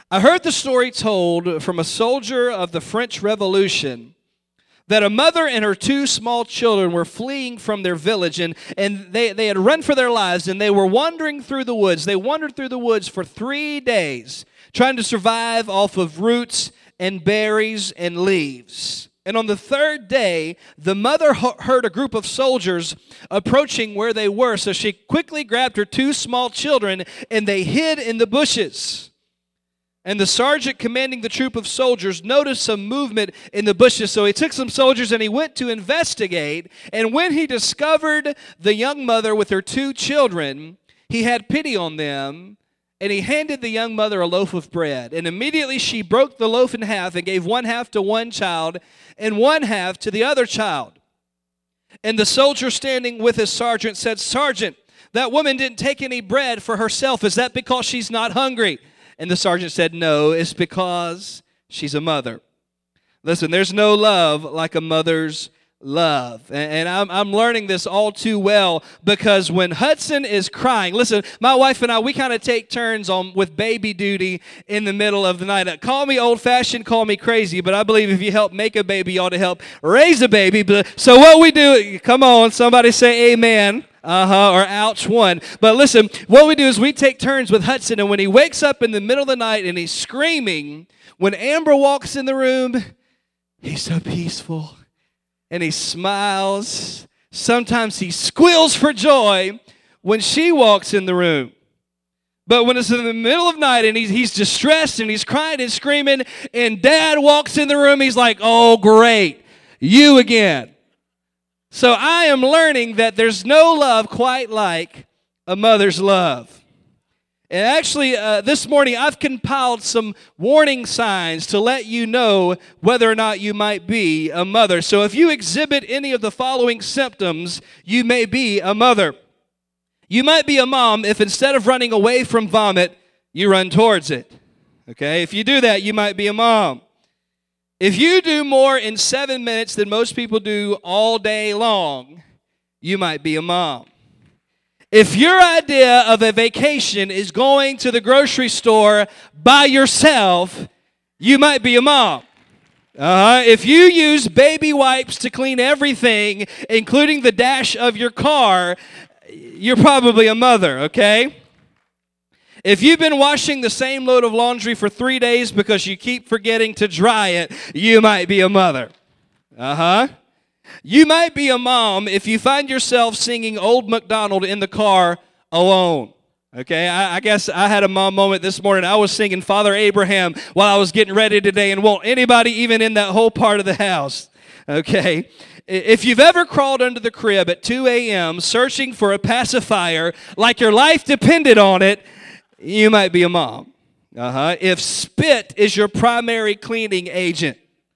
I heard the story told from a soldier of the French Revolution that a mother and her two small children were fleeing from their village, and they had run for their lives, and they were wandering through the woods. They wandered through the woods for 3 days, trying to survive off of roots and berries and leaves. And on the 3rd day, the mother heard a group of soldiers approaching where they were, so she quickly grabbed her two small children, and they hid in the bushes. And the sergeant commanding the troop of soldiers noticed some movement in the bushes. So he took some soldiers and he went to investigate. And when he discovered the young mother with her two children, he had pity on them. And he handed the young mother a loaf of bread. And immediately she broke the loaf in half and gave one half to one child and one half to the other child. And the soldier standing with his sergeant said, "Sergeant, that woman didn't take any bread for herself. Is that because she's not hungry?" And the sergeant said, "No, it's because she's a mother." Listen, there's no love like a mother's love. And I'm learning this all too well, because when Hudson is crying, listen, my wife and I, we kind of take turns with baby duty in the middle of the night. Call me old-fashioned, call me crazy, but I believe if you help make a baby, you ought to help raise a baby. So what we do, come on, somebody say amen. Or ouch one. But listen, what we do is we take turns with Hudson, and when he wakes up in the middle of the night and he's screaming, when Amber walks in the room, he's so peaceful and he smiles. Sometimes he squeals for joy when she walks in the room. But when it's in the middle of night and he's distressed and he's crying and screaming and Dad walks in the room, he's like, "Oh, great, you again." So I am learning that there's no love quite like a mother's love. And actually, this morning I've compiled some warning signs to let you know whether or not you might be a mother. So if you exhibit any of the following symptoms, you may be a mother. You might be a mom if instead of running away from vomit, you run towards it. Okay? If you do that, you might be a mom. If you do more in 7 minutes than most people do all day long, you might be a mom. If your idea of a vacation is going to the grocery store by yourself, you might be a mom. If you use baby wipes to clean everything, including the dash of your car, you're probably a mother, okay? If you've been washing the same load of laundry for 3 days because you keep forgetting to dry it, you might be a mother. You might be a mom if you find yourself singing Old MacDonald in the car alone. Okay, I guess I had a mom moment this morning. I was singing Father Abraham while I was getting ready today and won't anybody even in that whole part of the house. Okay, if you've ever crawled under the crib at 2 a.m. searching for a pacifier like your life depended on it, you might be a mom. If spit is your primary cleaning agent.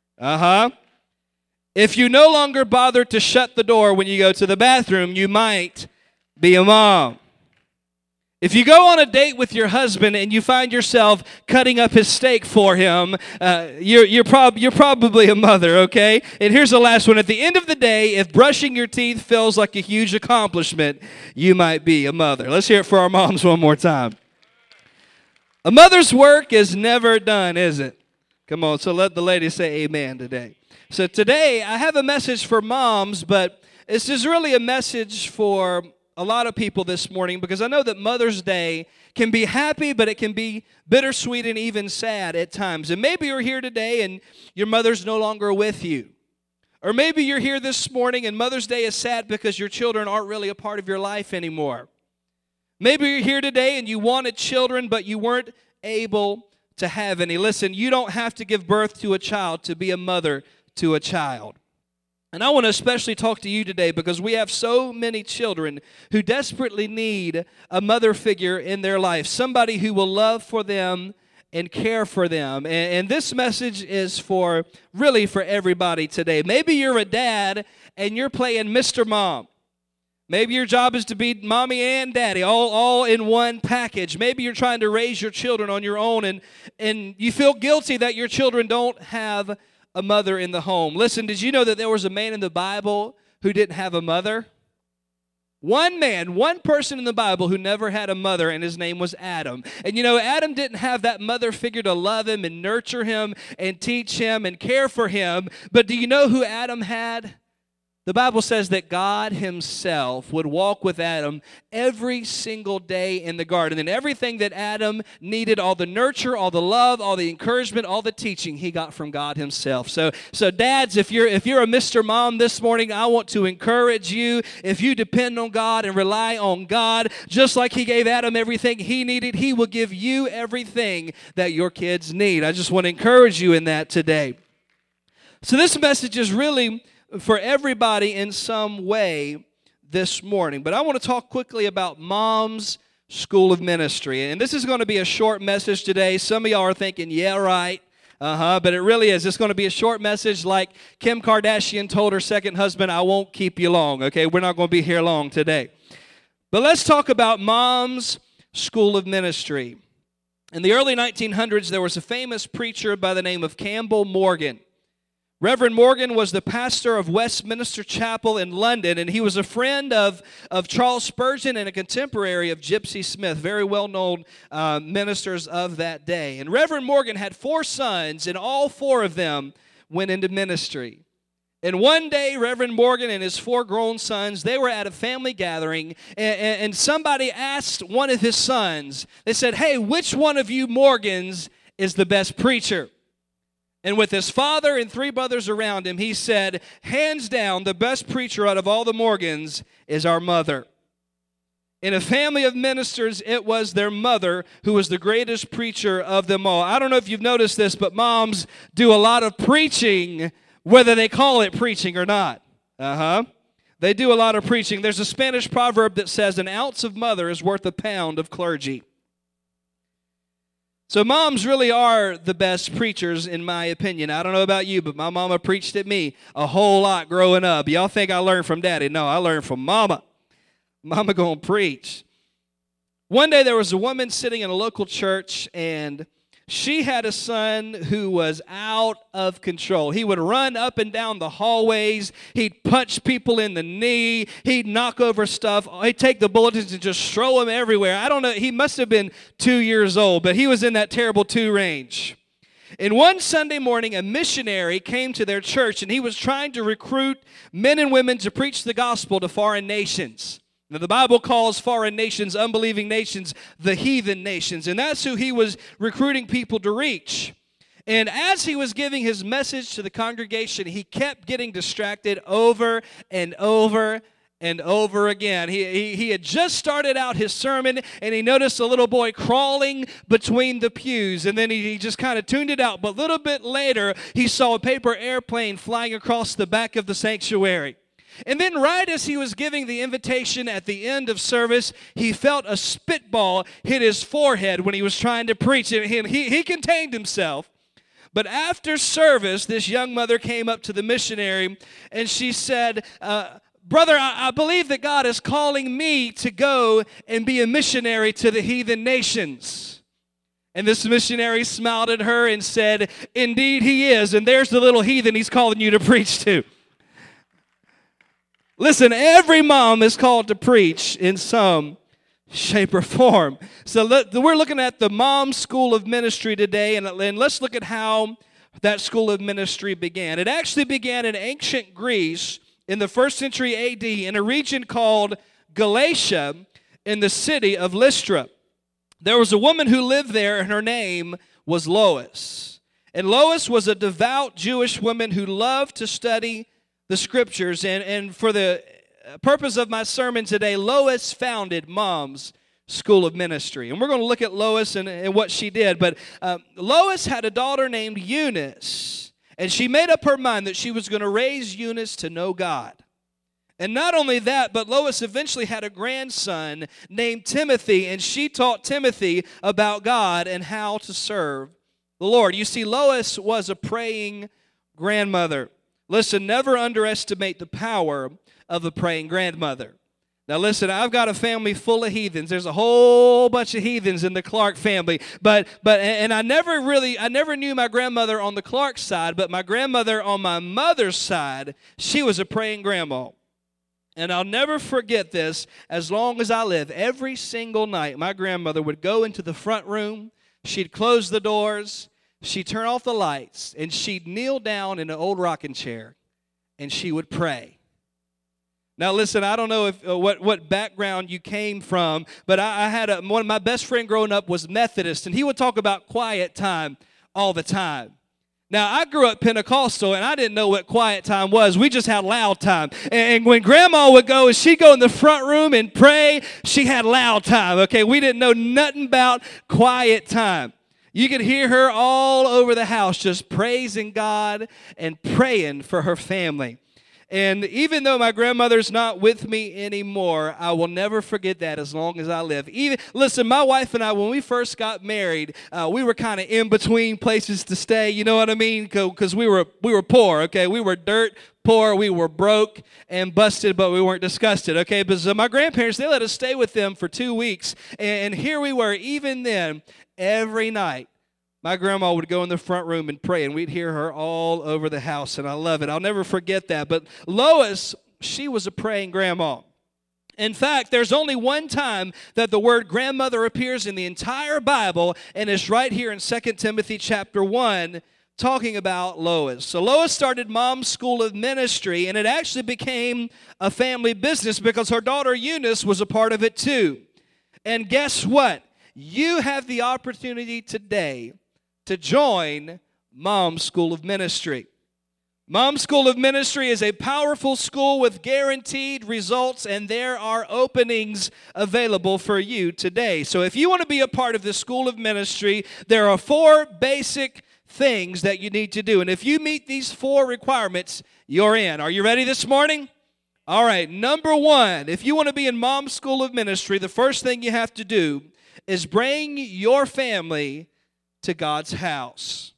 If you no longer bother to shut the door when you go to the bathroom, you might be a mom. If you go on a date with your husband and you find yourself cutting up his steak for him, you're probably a mother, okay? And here's the last one. At the end of the day, if brushing your teeth feels like a huge accomplishment, you might be a mother. Let's hear it for our moms one more time. A mother's work is never done, is it? Come on, so let the ladies say amen today. So today, I have a message for moms, but this is really a message for a lot of people this morning, because I know that Mother's Day can be happy, but it can be bittersweet and even sad at times. And maybe you're here today and your mother's no longer with you. Or maybe you're here this morning and Mother's Day is sad because your children aren't really a part of your life anymore. Maybe you're here today and you wanted children, but you weren't able to have any. Listen, you don't have to give birth to a child to be a mother to a child. And I want to especially talk to you today because we have so many children who desperately need a mother figure in their life, somebody who will love for them and care for them. And this message is for everybody today. Maybe you're a dad and you're playing Mr. Mom. Maybe your job is to be mommy and daddy, all in one package. Maybe you're trying to raise your children on your own, and you feel guilty that your children don't have a mother in the home. Listen, did you know that there was a man in the Bible who didn't have a mother? One man, one person in the Bible who never had a mother, and his name was Adam. And you know, Adam didn't have that mother figure to love him and nurture him and teach him and care for him. But do you know who Adam had? The Bible says that God himself would walk with Adam every single day in the garden. And everything that Adam needed, all the nurture, all the love, all the encouragement, all the teaching, he got from God himself. So dads, if you're a Mr. Mom this morning, I want to encourage you. If you depend on God and rely on God, just like he gave Adam everything he needed, he will give you everything that your kids need. I just want to encourage you in that today. So this message is really for everybody in some way this morning. But I want to talk quickly about Mom's School of Ministry. And this is going to be a short message today. Some of y'all are thinking, yeah, right. But it really is. It's going to be a short message like Kim Kardashian told her second husband, I won't keep you long. Okay, we're not going to be here long today. But let's talk about Mom's School of Ministry. In the early 1900s, there was a famous preacher by the name of Campbell Morgan. Reverend Morgan was the pastor of Westminster Chapel in London, and he was a friend of Charles Spurgeon and a contemporary of Gypsy Smith, very well-known ministers of that day. And Reverend Morgan had 4 sons, and all 4 of them went into ministry. And one day, Reverend Morgan and his 4 grown sons, they were at a family gathering, and somebody asked one of his sons, they said, hey, which one of you Morgans is the best preacher? And with his father and 3 brothers around him, he said, hands down, the best preacher out of all the Morgans is our mother. In a family of ministers, it was their mother who was the greatest preacher of them all. I don't know if you've noticed this, but moms do a lot of preaching, whether they call it preaching or not. They do a lot of preaching. There's a Spanish proverb that says, an ounce of mother is worth a pound of clergy. So moms really are the best preachers, in my opinion. I don't know about you, but my mama preached at me a whole lot growing up. Y'all think I learned from daddy? No, I learned from mama. Mama gonna preach. One day there was a woman sitting in a local church, and she had a son who was out of control. He would run up and down the hallways. He'd punch people in the knee. He'd knock over stuff. He'd take the bulletins and just throw them everywhere. I don't know. He must have been 2 years old, but he was in that terrible 2 range. And one Sunday morning, a missionary came to their church, and he was trying to recruit men and women to preach the gospel to foreign nations. Now, the Bible calls foreign nations, unbelieving nations, the heathen nations. And that's who he was recruiting people to reach. And as he was giving his message to the congregation, he kept getting distracted over and over and over again. He had just started out his sermon, and he noticed a little boy crawling between the pews. And then he just kind of tuned it out. But a little bit later, he saw a paper airplane flying across the back of the sanctuary. And then right as he was giving the invitation at the end of service, he felt a spitball hit his forehead when he was trying to preach. He contained himself. But after service, this young mother came up to the missionary, and she said, brother, I believe that God is calling me to go and be a missionary to the heathen nations. And this missionary smiled at her and said, indeed he is, and there's the little heathen he's calling you to preach to. Listen, every mom is called to preach in some shape or form. So we're looking at the Mom's School of Ministry today, and let's look at how that school of ministry began. It actually began in ancient Greece in the 1st century AD in a region called Galatia in the city of Lystra. There was a woman who lived there, and her name was Lois. And Lois was a devout Jewish woman who loved to study the scriptures, and for the purpose of my sermon today, Lois founded Mom's School of Ministry. And we're going to look at Lois and what she did. But Lois had a daughter named Eunice, and she made up her mind that she was going to raise Eunice to know God. And not only that, but Lois eventually had a grandson named Timothy, and she taught Timothy about God and how to serve the Lord. You see, Lois was a praying grandmother. Listen, never underestimate the power of a praying grandmother. Now listen, I've got a family full of heathens. There's a whole bunch of heathens in the Clark family. And I never knew my grandmother on the Clark side, but my grandmother on my mother's side, she was a praying grandma. And I'll never forget this as long as I live. Every single night, my grandmother would go into the front room. She'd close the doors. She'd turn off the lights. And she'd kneel down in an old rocking chair. And she would pray. Now, listen, I don't know if what background you came from, but I had one of my best friend growing up was Methodist. And he would talk about quiet time all the time. Now, I grew up Pentecostal, and I didn't know what quiet time was. We just had loud time. And when Grandma would go, and she'd go in the front room and pray, she had loud time, okay? We didn't know nothing about quiet time. You could hear her all over the house just praising God and praying for her family. And even though my grandmother's not with me anymore, I will never forget that as long as I live. Listen, my wife and I, when we first got married, we were kind of in between places to stay. You know what I mean? Because we were poor. Okay, we were dirt poor. We were broke and busted, but we weren't disgusted. Okay, but my grandparents, they let us stay with them for 2 weeks, and here we were. Even then, every night, my grandma would go in the front room and pray, and we'd hear her all over the house, and I love it. I'll never forget that. But Lois, she was a praying grandma. In fact, there's only one time that the word grandmother appears in the entire Bible, and it's right here in 2 Timothy chapter 1, talking about Lois. So Lois started Mom's School of Ministry, and it actually became a family business because her daughter Eunice was a part of it too. And guess what? You have the opportunity today to join Mom's School of Ministry. Mom's School of Ministry is a powerful school with guaranteed results, and there are openings available for you today. So if you want to be a part of the School of Ministry, there are 4 basic things that you need to do. And if you meet these 4 requirements, you're in. Are you ready this morning? All right, number 1, if you want to be in Mom's School of Ministry, the first thing you have to do is bring your family to God's house.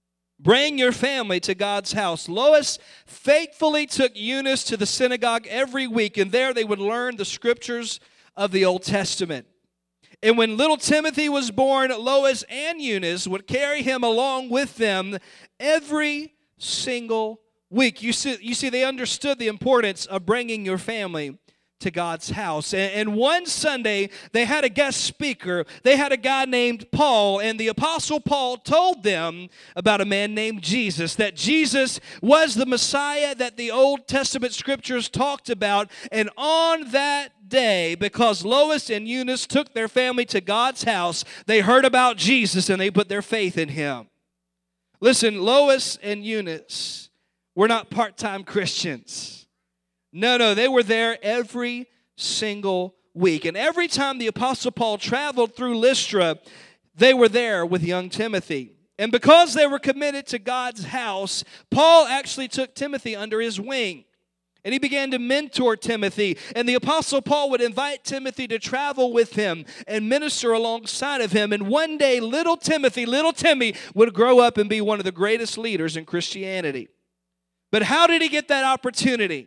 Bring your family to God's house. Lois faithfully took Eunice to the synagogue every week, and there they would learn the scriptures of the Old Testament. And when little Timothy was born, Lois and Eunice would carry him along with them every single week. You see, they understood the importance of bringing your family to God's house. And one Sunday, they had a guest speaker. They had a guy named Paul, and the Apostle Paul told them about a man named Jesus, that Jesus was the Messiah that the Old Testament scriptures talked about. And on that day, because Lois and Eunice took their family to God's house, they heard about Jesus and they put their faith in him. Listen, Lois and Eunice were not part-time Christians. No, they were there every single week. And every time the Apostle Paul traveled through Lystra, they were there with young Timothy. And because they were committed to God's house, Paul actually took Timothy under his wing. And he began to mentor Timothy. And the Apostle Paul would invite Timothy to travel with him and minister alongside of him. And one day, little Timmy would grow up and be one of the greatest leaders in Christianity. But how did he get that opportunity?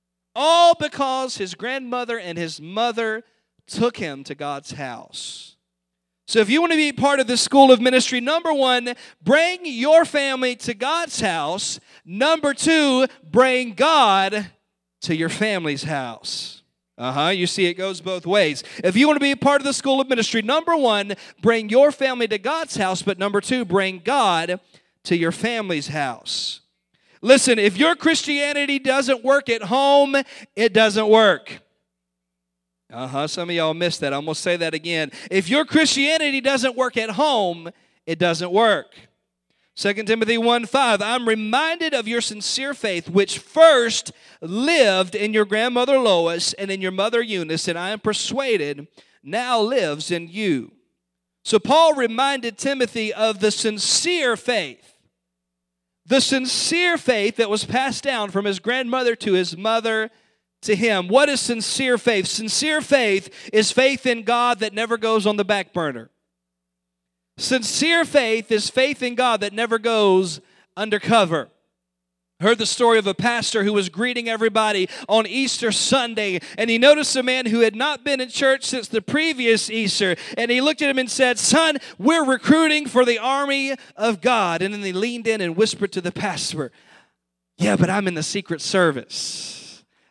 All because his grandmother and his mother took him to God's house. So if you want to be part of the School of Ministry, number 1, bring your family to God's house. Number 2, bring God to your family's house. You see, it goes both ways. If you want to be a part of the School of Ministry, number 1, bring your family to God's house. But number 2, bring God to your family's house. Listen, if your Christianity doesn't work at home, it doesn't work. Some of y'all missed that. I'm going to say that again. If your Christianity doesn't work at home, it doesn't work. 2 Timothy 1:5, I'm reminded of your sincere faith, which first lived in your grandmother Lois and in your mother Eunice, and I am persuaded now lives in you. So Paul reminded Timothy of the sincere faith. The sincere faith that was passed down from his grandmother to his mother to him. What is sincere faith? Sincere faith is faith in God that never goes on the back burner. Sincere faith is faith in God that never goes undercover. I heard the story of a pastor who was greeting everybody on Easter Sunday, and he noticed a man who had not been in church since the previous Easter, and he looked at him and said, "Son, we're recruiting for the army of God." And then he leaned in and whispered to the pastor, "Yeah, but I'm in the Secret Service."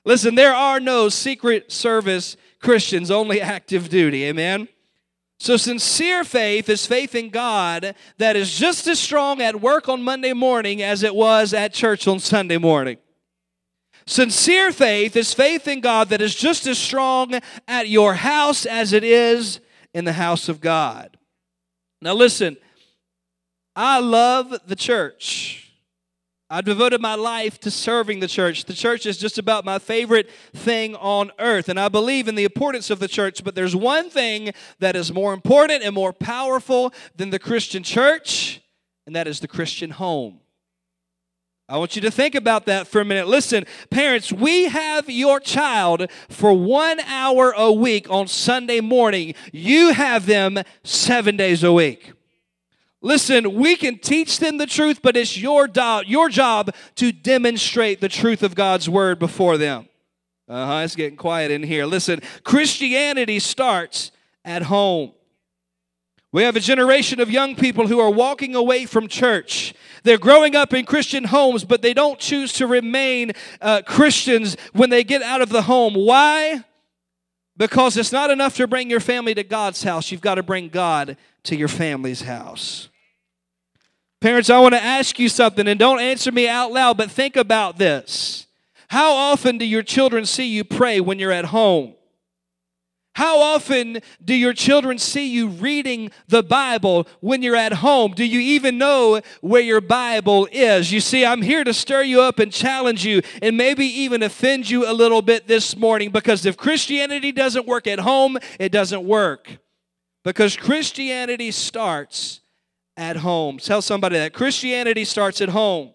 Listen, there are no Secret Service Christians, only active duty. Amen? So sincere faith is faith in God that is just as strong at work on Monday morning as it was at church on Sunday morning. Sincere faith is faith in God that is just as strong at your house as it is in the house of God. Now listen, I love the church. I've devoted my life to serving the church. The church is just about my favorite thing on earth, and I believe in the importance of the church, but there's one thing that is more important and more powerful than the Christian church, and that is the Christian home. I want you to think about that for a minute. Listen, parents, we have your child for 1 hour a week on Sunday morning. You have them 7 days a week. Listen, we can teach them the truth, but it's your job to demonstrate the truth of God's word before them. It's getting quiet in here. Listen, Christianity starts at home. We have a generation of young people who are walking away from church. They're growing up in Christian homes, but they don't choose to remain Christians when they get out of the home. Why? Because it's not enough to bring your family to God's house. You've got to bring God to your family's house. Parents, I want to ask you something, and don't answer me out loud, but think about this. How often do your children see you pray when you're at home? How often do your children see you reading the Bible when you're at home? Do you even know where your Bible is? You see, I'm here to stir you up and challenge you and maybe even offend you a little bit this morning, because if Christianity doesn't work at home, it doesn't work. Because Christianity starts at home. Tell somebody that. Christianity starts at home.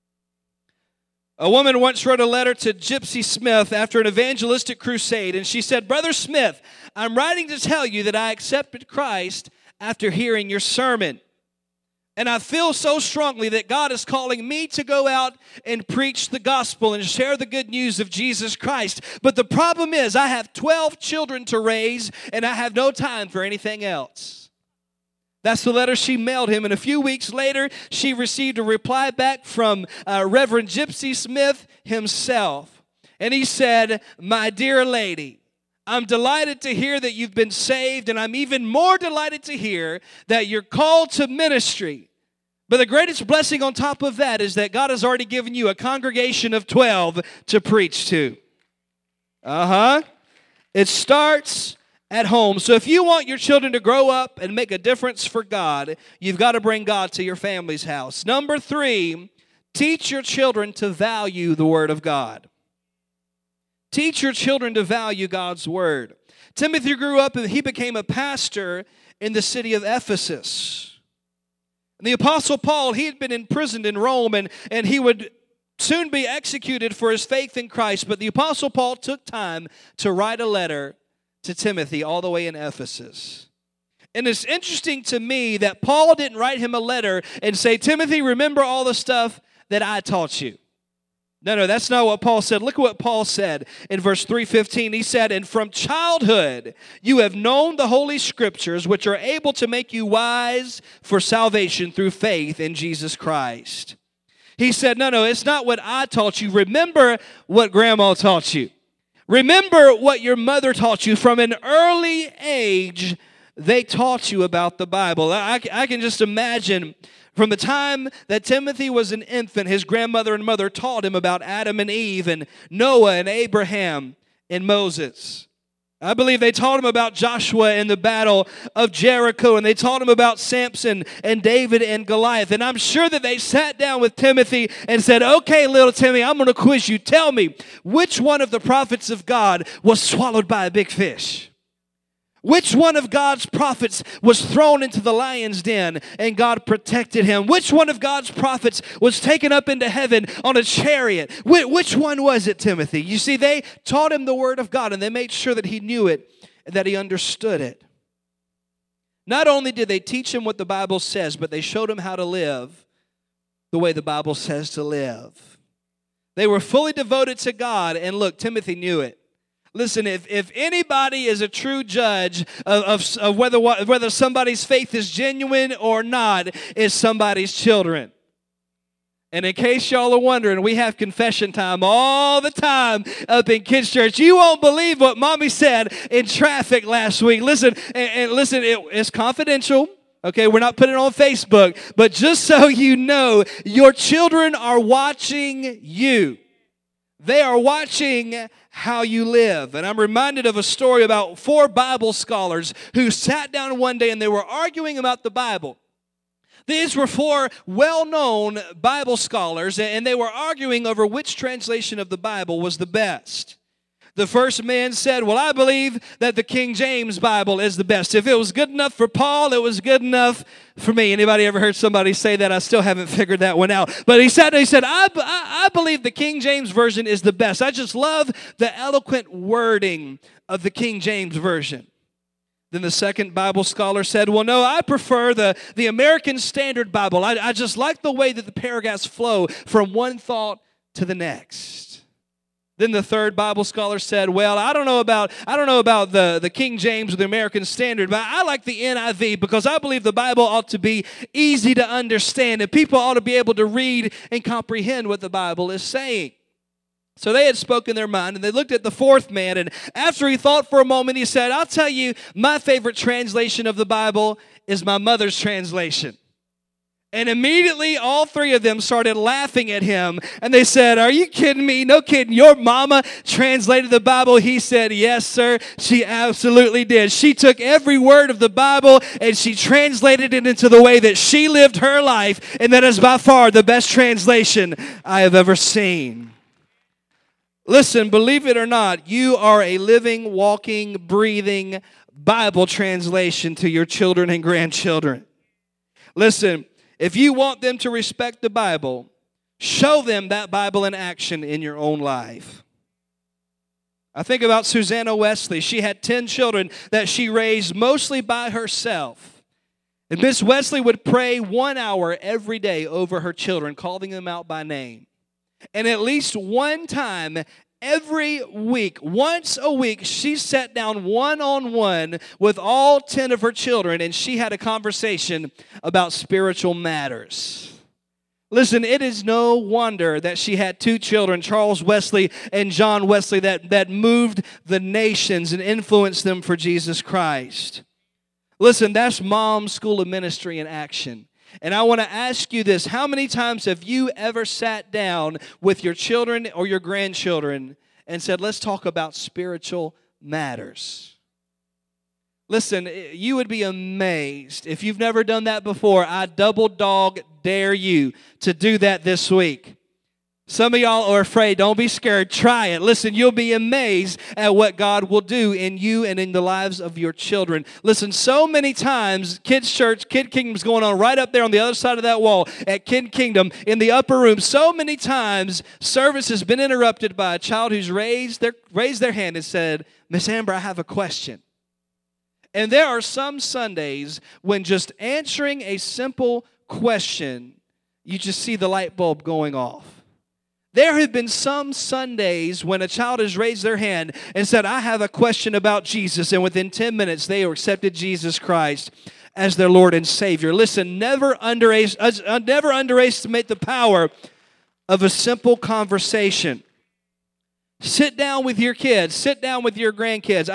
A woman once wrote a letter to Gypsy Smith after an evangelistic crusade, and she said, "Brother Smith, I'm writing to tell you that I accepted Christ after hearing your sermon. And I feel so strongly that God is calling me to go out and preach the gospel and share the good news of Jesus Christ. But the problem is I have 12 children to raise, and I have no time for anything else." That's the letter she mailed him. And a few weeks later, she received a reply back from Reverend Gypsy Smith himself. And he said, "My dear lady, I'm delighted to hear that you've been saved, and I'm even more delighted to hear that you're called to ministry. But the greatest blessing on top of that is that God has already given you a congregation of 12 to preach to." It starts at home. So if you want your children to grow up and make a difference for God, you've got to bring God to your family's house. Number 3, teach your children to value the Word of God. Teach your children to value God's Word. Timothy grew up and he became a pastor in the city of Ephesus. And the Apostle Paul, he had been imprisoned in Rome, and he would soon be executed for his faith in Christ. But the Apostle Paul took time to write a letter to Timothy all the way in Ephesus. And it's interesting to me that Paul didn't write him a letter and say, "Timothy, remember all the stuff that I taught you." No, that's not what Paul said. Look at what Paul said in verse 3:15. He said, "And from childhood you have known the Holy Scriptures, which are able to make you wise for salvation through faith in Jesus Christ." He said, no, it's not what I taught you. Remember what Grandma taught you. Remember what your mother taught you. From an early age, they taught you about the Bible. I can just imagine from the time that Timothy was an infant, his grandmother and mother taught him about Adam and Eve and Noah and Abraham and Moses. I believe they taught him about Joshua and the battle of Jericho, and they taught him about Samson and David and Goliath. And I'm sure that they sat down with Timothy and said, "Okay, little Timmy, I'm going to quiz you. Tell me, which one of the prophets of God was swallowed by a big fish? Which one of God's prophets was thrown into the lion's den and God protected him? Which one of God's prophets was taken up into heaven on a chariot? Which one was it, Timothy?" You see, they taught him the Word of God, and they made sure that he knew it and that he understood it. Not only did they teach him what the Bible says, but they showed him how to live the way the Bible says to live. They were fully devoted to God, and look, Timothy knew it. Listen, if anybody is a true judge of whether somebody's faith is genuine or not, it's somebody's children. And in case y'all are wondering, we have confession time all the time up in Kids Church. You won't believe what Mommy said in traffic last week. Listen, and listen, it's confidential. Okay, we're not putting it on Facebook. But just so you know, your children are watching you. They are watching how you live. And I'm reminded of a story about 4 Bible scholars who sat down one day and they were arguing about the Bible. These were 4 well-known Bible scholars, and they were arguing over which translation of the Bible was the best. The first man said, well, I believe that the King James Bible is the best. If it was good enough for Paul, it was good enough for me. Anybody ever heard somebody say that? I still haven't figured that one out. But he said, I believe the King James Version is the best. I just love the eloquent wording of the King James Version. Then the second Bible scholar said, well, no, I prefer the American Standard Bible. I just like the way that the paragraphs flow from one thought to the next. Then the third Bible scholar said, well, I don't know about the King James or the American Standard, but I like the NIV because I believe the Bible ought to be easy to understand and people ought to be able to read and comprehend what the Bible is saying. So they had spoken their mind, and they looked at the fourth man, and after he thought for a moment, he said, I'll tell you, my favorite translation of the Bible is my mother's translation. And immediately, all 3 of them started laughing at him, and they said, are you kidding me? No kidding. Your mama translated the Bible? He said, yes, sir, she absolutely did. She took every word of the Bible, and she translated it into the way that she lived her life, and that is by far the best translation I have ever seen. Listen, believe it or not, you are a living, walking, breathing Bible translation to your children and grandchildren. Listen, if you want them to respect the Bible, show them that Bible in action in your own life. I think about Susanna Wesley. She had 10 children that she raised mostly by herself. And Miss Wesley would pray 1 hour every day over her children, calling them out by name. And at least one time every week, once a week, she sat down one-on-one with all 10 of her children, and she had a conversation about spiritual matters. Listen, it is no wonder that she had 2 children, Charles Wesley and John Wesley, that moved the nations and influenced them for Jesus Christ. Listen, that's Mom's School of Ministry in action. And I want to ask you this. How many times have you ever sat down with your children or your grandchildren and said, let's talk about spiritual matters? Listen, you would be amazed. If you've never done that before, I double dog dare you to do that this week. Some of y'all are afraid. Don't be scared. Try it. Listen, you'll be amazed at what God will do in you and in the lives of your children. Listen, so many times, Kids Church, Kid Kingdom is going on right up there on the other side of that wall at Kid Kingdom in the upper room. So many times, service has been interrupted by a child who's raised their hand and said, Miss Amber, I have a question. And there are some Sundays when just answering a simple question, you just see the light bulb going off. There have been some Sundays when a child has raised their hand and said, I have a question about Jesus, and within 10 minutes they accepted Jesus Christ as their Lord and Savior. Listen, never underestimate the power of a simple conversation. Sit down with your kids. Sit down with your grandkids.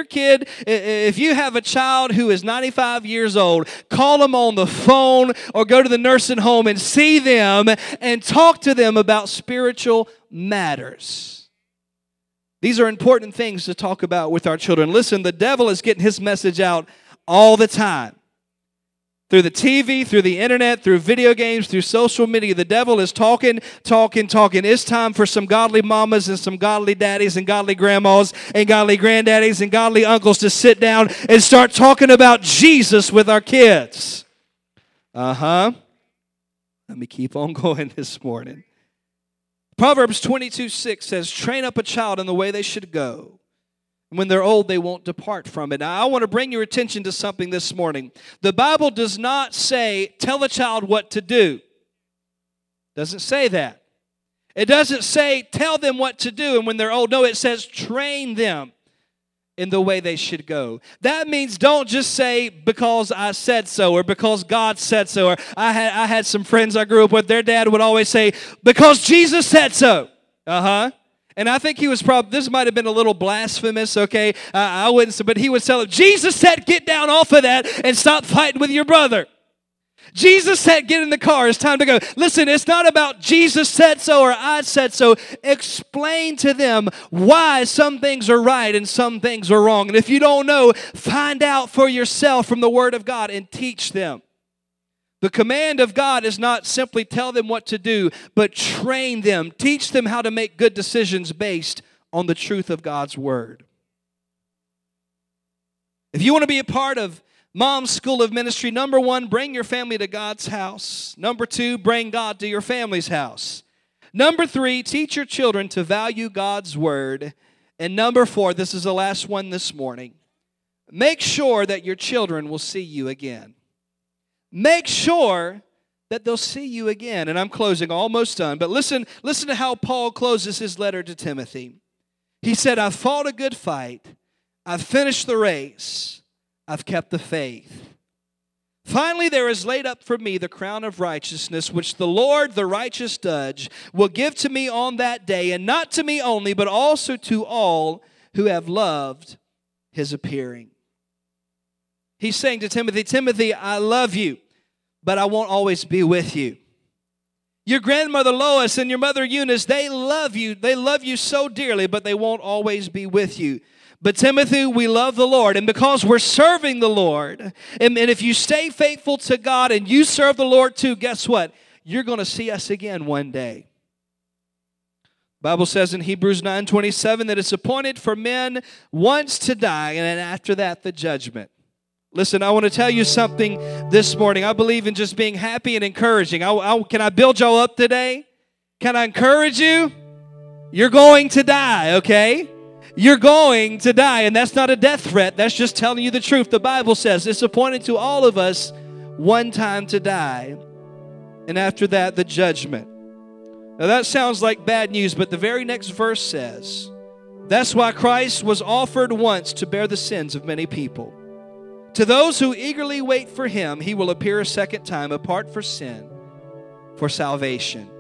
If you have a child who is 95 years old, call them on the phone or go to the nursing home and see them and talk to them about spiritual matters. These are important things to talk about with our children. Listen, the devil is getting his message out all the time. Through the TV, through the internet, through video games, through social media, the devil is talking. It's time for some godly mamas and some godly daddies and godly grandmas and godly granddaddies and godly uncles to sit down and start talking about Jesus with our kids. Let me keep on going this morning. Proverbs 22:6 says, train up a child in the way they should go. When they're old, they won't depart from it. Now, I want to bring your attention to something this morning. The Bible does not say, tell a child what to do. It doesn't say that. It doesn't say, tell them what to do, and when they're old. No, it says, train them in the way they should go. That means don't just say, because I said so, or because God said so. Or I had some friends I grew up with, their dad would always say, because Jesus said so. And I think he was probably, this might have been a little blasphemous, okay? I wouldn't say, but he would tell him, Jesus said, get down off of that and stop fighting with your brother. Jesus said, get in the car, it's time to go. Listen, it's not about Jesus said so or I said so. Explain to them why some things are right and some things are wrong. And if you don't know, find out for yourself from the Word of God and teach them. The command of God is not simply tell them what to do, but train them. Teach them how to make good decisions based on the truth of God's Word. If you want to be a part of Mom's School of Ministry, number 1, bring your family to God's house. Number 2, bring God to your family's house. Number 3, teach your children to value God's Word. And number 4, this is the last one this morning, make sure that your children will see you again. Make sure that they'll see you again. And I'm closing, almost done. But listen to how Paul closes his letter to Timothy. He said, I've fought a good fight. I've finished the race. I've kept the faith. Finally, there is laid up for me the crown of righteousness, which the Lord, the righteous judge, will give to me on that day, and not to me only, but also to all who have loved his appearing. He's saying to Timothy, Timothy, I love you, but I won't always be with you. Your grandmother Lois and your mother Eunice, they love you. They love you so dearly, but they won't always be with you. But Timothy, we love the Lord, and because we're serving the Lord, and if you stay faithful to God and you serve the Lord too, guess what? You're going to see us again one day. The Bible says in Hebrews 9:27 that it's appointed for men once to die, and then after that, the judgment. Listen, I want to tell you something this morning. I believe in just being happy and encouraging. Can I build y'all up today? Can I encourage you? You're going to die, okay? You're going to die, and that's not a death threat. That's just telling you the truth. The Bible says it's appointed to all of us one time to die, and after that, the judgment. Now, that sounds like bad news, but the very next verse says, that's why Christ was offered once to bear the sins of many people. To those who eagerly wait for him, he will appear a second time, apart from sin, for salvation.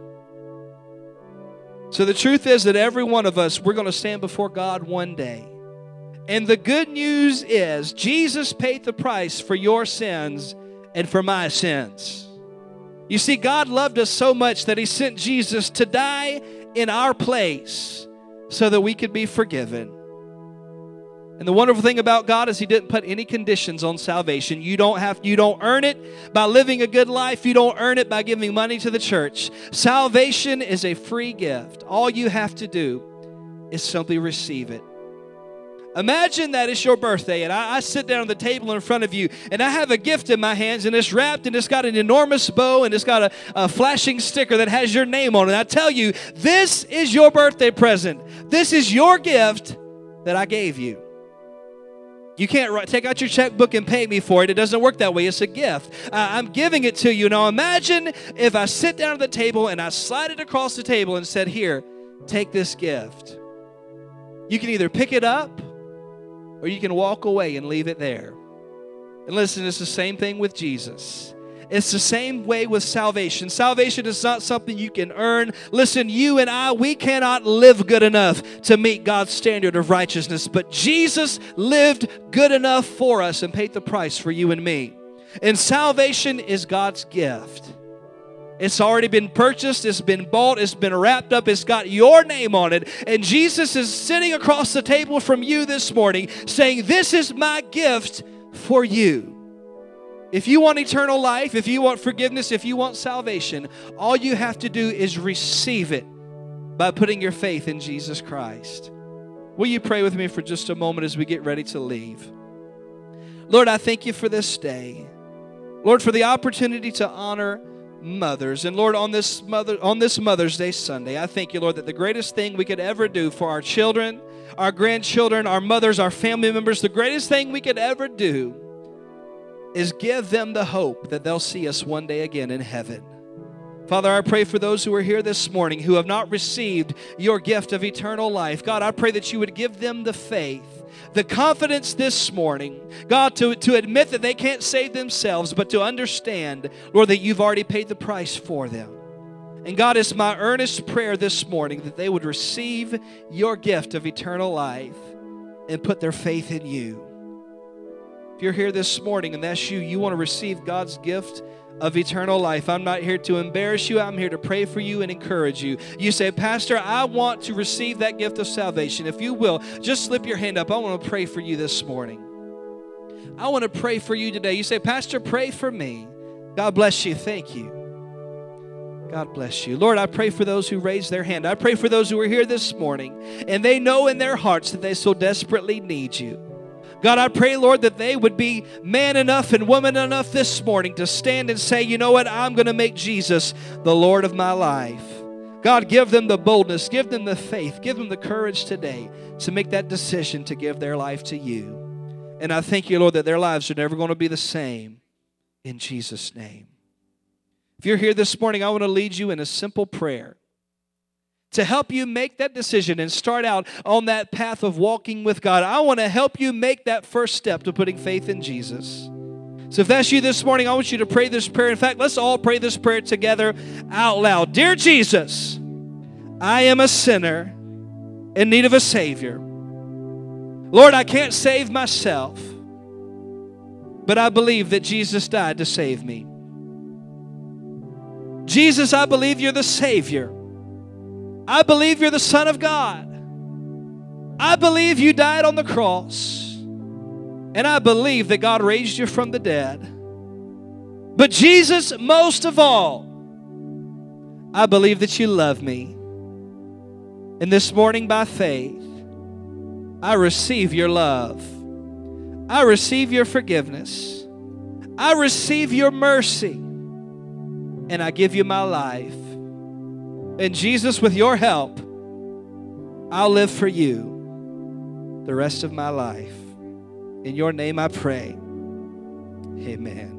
So the truth is that every one of us, we're going to stand before God one day. And the good news is Jesus paid the price for your sins and for my sins. You see, God loved us so much that he sent Jesus to die in our place so that we could be forgiven. And the wonderful thing about God is he didn't put any conditions on salvation. You don't earn it by living a good life. You don't earn it by giving money to the church. Salvation is a free gift. All you have to do is simply receive it. Imagine that it's your birthday and I sit down at the table in front of you and I have a gift in my hands and it's wrapped and it's got an enormous bow and it's got a flashing sticker that has your name on it. I tell you, this is your birthday present. This is your gift that I gave you. You can't take out your checkbook and pay me for it. It doesn't work that way. It's a gift. I'm giving it to you. Now imagine if I sit down at the table and I slide it across the table and said, here, take this gift. You can either pick it up or you can walk away and leave it there. And listen, it's the same thing with Jesus. It's the same way with salvation. Salvation is not something you can earn. Listen, you and I, we cannot live good enough to meet God's standard of righteousness. But Jesus lived good enough for us and paid the price for you and me. And salvation is God's gift. It's already been purchased, it's been bought, it's been wrapped up, it's got your name on it. And Jesus is sitting across the table from you this morning saying, this is my gift for you. If you want eternal life, if you want forgiveness, if you want salvation, all you have to do is receive it by putting your faith in Jesus Christ. Will you pray with me for just a moment as we get ready to leave? Lord, I thank you for this day. Lord, for the opportunity to honor mothers. And Lord, on this Mother's Day Sunday, I thank you, Lord, that the greatest thing we could ever do for our children, our grandchildren, our mothers, our family members, the greatest thing we could ever do is give them the hope that they'll see us one day again in heaven. Father, I pray for those who are here this morning who have not received your gift of eternal life. God, I pray that you would give them the faith The confidence this morning, God, to admit that they can't save themselves, but to understand, Lord, that you've already paid the price for them. And God, it's my earnest prayer this morning that they would receive your gift of eternal life and put their faith in you. If you're here this morning and that's you, you want to receive God's gift of eternal life. I'm not here to embarrass you. I'm here to pray for you and encourage you. You say, Pastor, I want to receive that gift of salvation. If you will, just slip your hand up. I want to pray for you this morning. I want to pray for you today. You say, Pastor, pray for me. God bless you. Thank you. God bless you. Lord, I pray for those who raised their hand. I pray for those who are here this morning and they know in their hearts that they so desperately need you. God, I pray, Lord, that they would be man enough and woman enough this morning to stand and say, you know what, I'm going to make Jesus the Lord of my life. God, give them the boldness, give them the faith, give them the courage today to make that decision to give their life to you. And I thank you, Lord, that their lives are never going to be the same in Jesus' name. If you're here this morning, I want to lead you in a simple prayer to help you make that decision and start out on that path of walking with God. I want to help you make that first step to putting faith in Jesus. So if that's you this morning, I want you to pray this prayer. In fact, let's all pray this prayer together out loud. Dear Jesus, I am a sinner in need of a Savior. Lord, I can't save myself, but I believe that Jesus died to save me. Jesus, I believe you're the Savior. I believe you're the Son of God. I believe you died on the cross. And I believe that God raised you from the dead. But Jesus, most of all, I believe that you love me. And this morning by faith, I receive your love. I receive your forgiveness. I receive your mercy. And I give you my life. And Jesus, with your help, I'll live for you the rest of my life. In your name I pray. Amen.